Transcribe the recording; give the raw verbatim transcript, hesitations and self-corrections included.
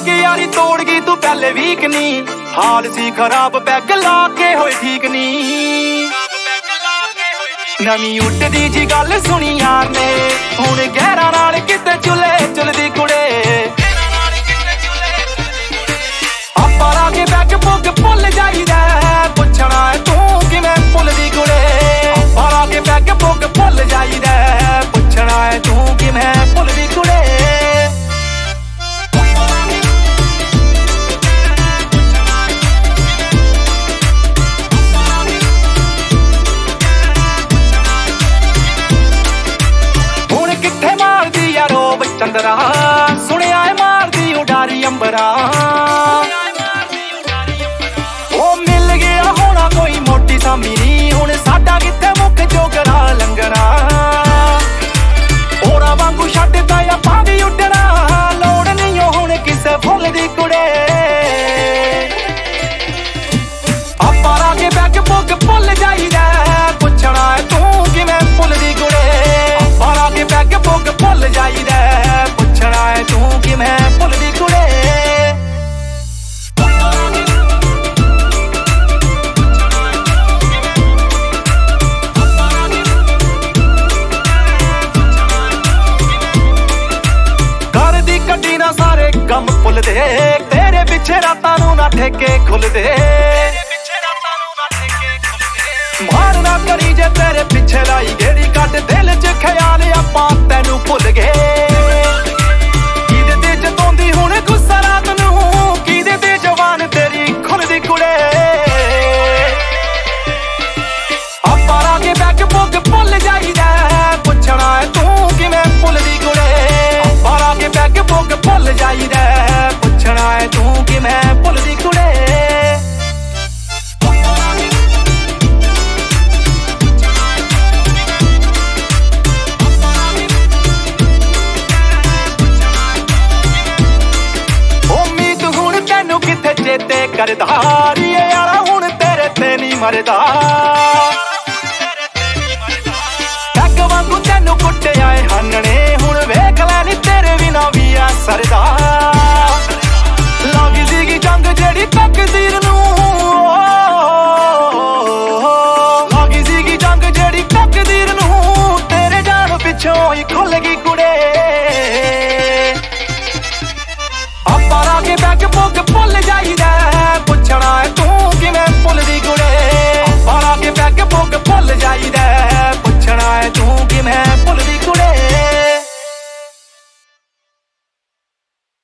के यारी तोड़ गई तू पहले वीक नी, हाल सी खराब पैग ला के होए ठीक नी। नवी उठदी जी गल सुनी यार ने, हुण गहरा नाल किते चुले चुलदी कुड़े। आपा ला के बैग पुग भुल जाईदा, पुछना तू किवें भुलदी कुड़े। आपा ला के बैग पुग भुल जाईदा, पुछना तू किवें भुलदी कुड़े। चंदरा सुनिया मारदी उडारी अंबरा, ओ मिल गया होना कोई मोटी सामी नी, हुण साडा किथे मुख जोगरा लंगरा। होरा वांगू छड्डदा या पांगी उड्डना, लोड़ नहीं हुण किसे फुल दी कुड़े। आपा ला के बैग पुग भुल जाईदा, पुछना तू किवें भुलदी कुड़े। आपा ला के बैग पुग भुल जाईदा, पुछना तू किवें भुलदी कुड़े। करदी कड्डी ना सारे गम भुलदे, तेरे पिछे रातां नूं ना ठेके खुलदे। मारना करी जे तेरे पिछे लाई गेड़ी कट, दिल च ख्याल आपां तैनूं भुल गए। किदे ते जतोंदी हुण गुस्सा रात नूं, किदे ते जवान तेरी खुलदी कुड़े। आपा ला के बैग पुग भुल जाईदा, पुछना तू किवें भुलदी कुड़े। आपा ला के बैग पुग भुल जाईदा, पुछना तू किवें भुलदी कुड़े। चेते करदा रीए यारा हुण तेरे ते नहीं मरदा। टग वांगू तैनू कुट्टिया हानने, हुण वेख लै नी तेरे बिना भी आ सरदा।